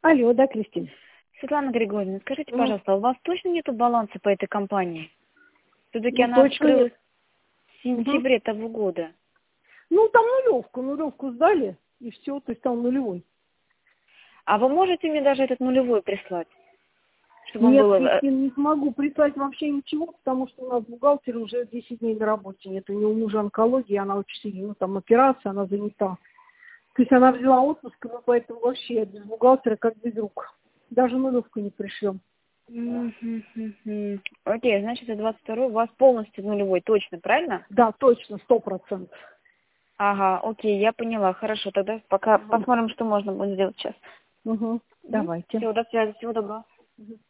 Алло, да, Кристина? Светлана Григорьевна, скажите, пожалуйста, у вас точно нету баланса по этой компании? Все-таки Ну, она точно нет. открылась в сентябре того года. Ну, там нулевку сдали, и все, то есть там нулевой. А вы можете мне даже этот нулевой прислать? Чтобы он Нет, был... Кристина, не смогу прислать вообще ничего, потому что у нас бухгалтер уже 10 дней на работе нет. У него мужа онкология, она очень сильно, ну, там операция, она занята. То есть она взяла отпуск, ну, поэтому вообще я без бухгалтера как без рук. Даже нулевку не пришлем. Окей, значит, 22 у вас полностью нулевой, точно, правильно? Да, точно, 100%. Ага, окей, я поняла. Хорошо, тогда пока посмотрим, что можно будет сделать сейчас. Давайте. Всего, до связи, всего доброго.